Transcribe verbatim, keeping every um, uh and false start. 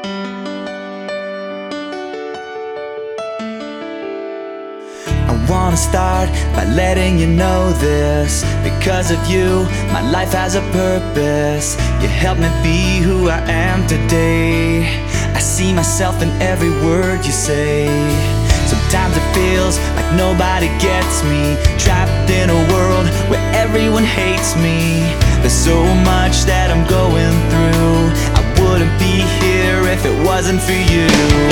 I wanna start by letting you know this. Because of you, my life has a purpose. You help me be who I am today. I see myself in every word you say. Sometimes it feels like nobody gets me, trapped in a world where everyone hates me. There's so much that I'm going through. I wouldn't be here if it wasn't for you.